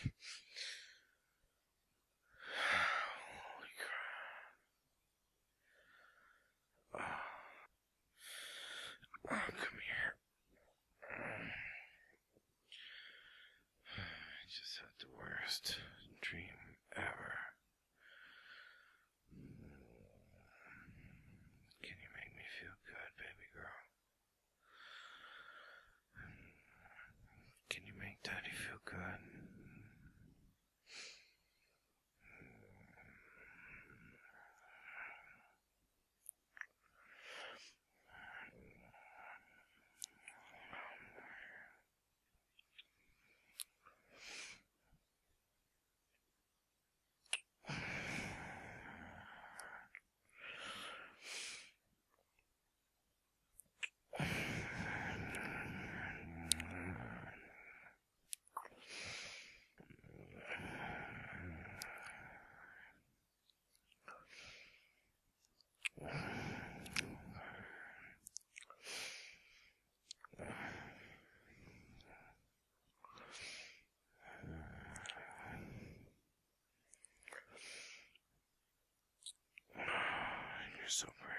Holy crap. Come here. I just had the worst dream ever. Can you make me feel good, baby girl? Can you make Daddy feel good? You're so pretty.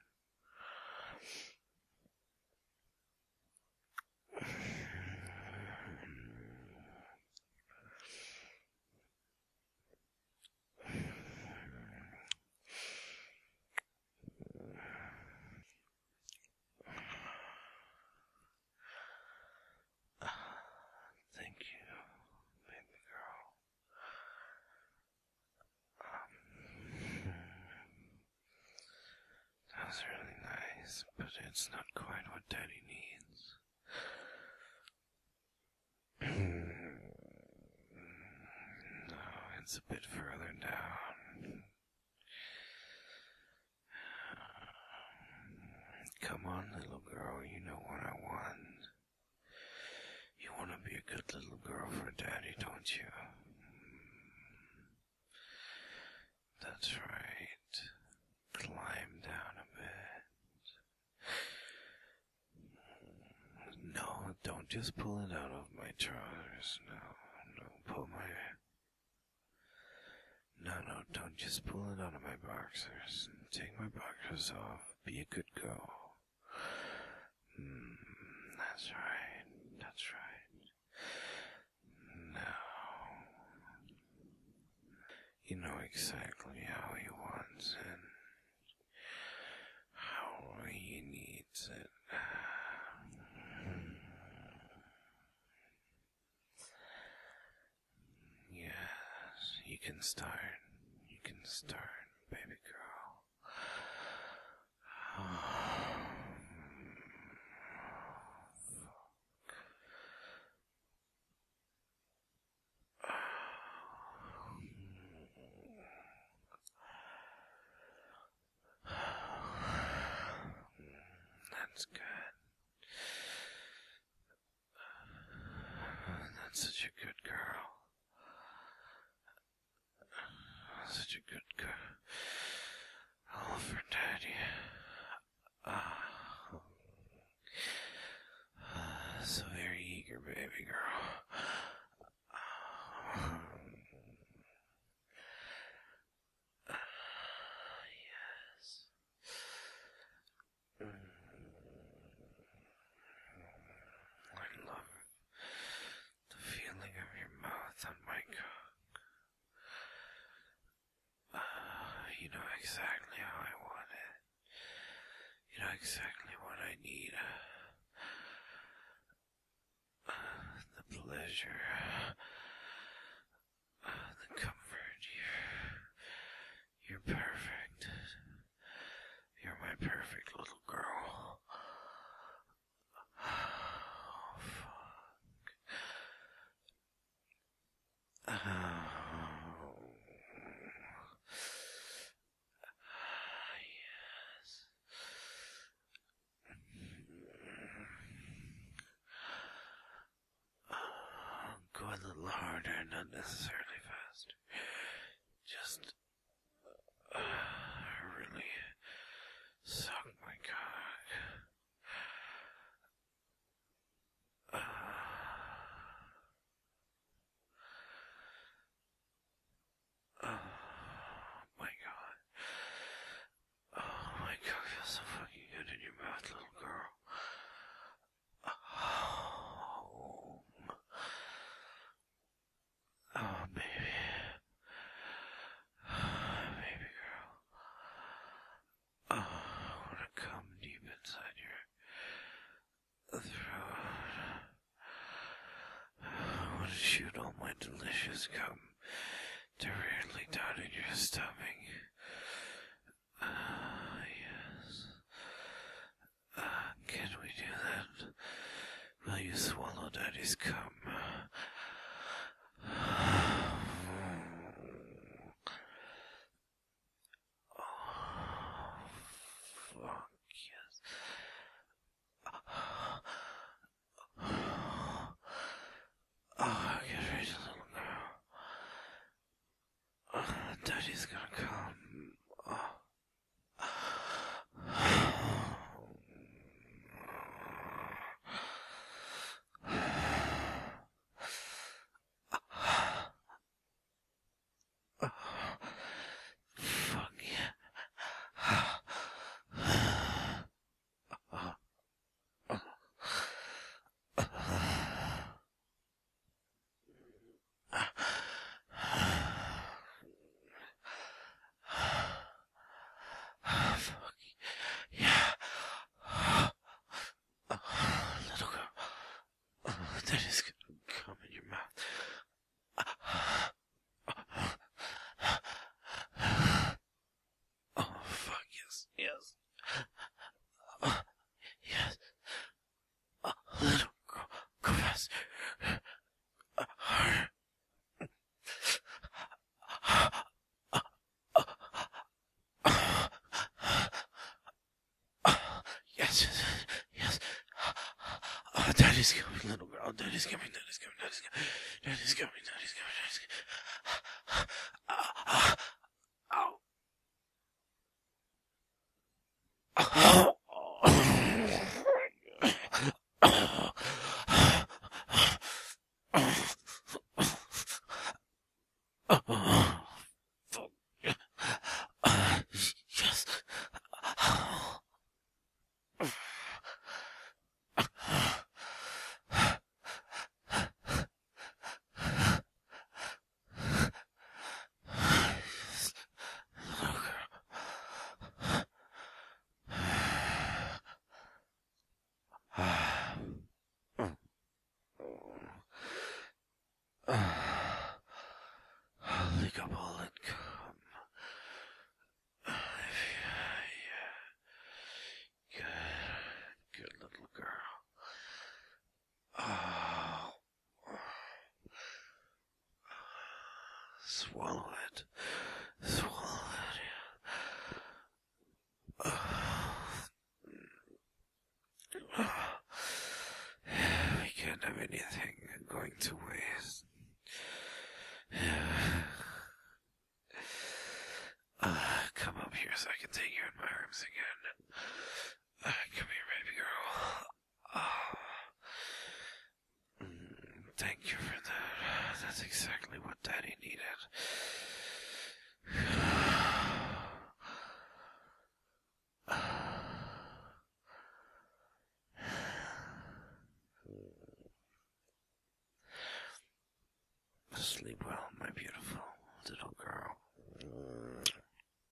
Thank you, baby girl. That was really nice, but it's not quite what Daddy needs. No, it's a bit further down. Come on, little girl, you know what I want. You want to be a good little girl for Daddy, don't you? That's right. Climb down a bit. No, don't just pull it out of my trousers. No, pull my... No, don't just pull it out of my boxers. Take my boxers off. Be a good girl. That's right. That's right. Now, you know exactly how he wants it, how he needs it. Yes, you can start. You can start, baby girl. That's good. That's such a good girl. Such a good girl. All for Daddy. So very eager, baby girl. Yes. I love the feeling of your mouth on my cock. You know exactly how I want it. You know exactly what I need. The pleasure. The comfort. You're perfect. You're my perfect little girl. Oh, fuck. Yes. Go a little harder, not necessarily faster. Just really suck my cock. to shoot all my delicious cum directly down in your stomach. Yes. Can we do that? Will you swallow Daddy's cum? Fuck yes. Get ready, little girl. Daddy's gonna come. Fuck yeah. Fuck yeah. Little girl. Daddy's gonna come in your mouth. Oh, fuck yes, yes. Yes. Little girl, go faster. Yes, yes. Daddy's coming, little girl. Daddy's coming, Daddy's coming, Daddy's coming. Daddy's coming, Daddy's coming, Daddy's coming. Yes. Lick up all that cum. Good little girl. Swallow it. Swallow it. We can't have anything going to waste. Come up here so I can take you in my arms again. Come here, baby girl. Thank you for that. That's exactly what Daddy needed. Sleep well, my beautiful little girl.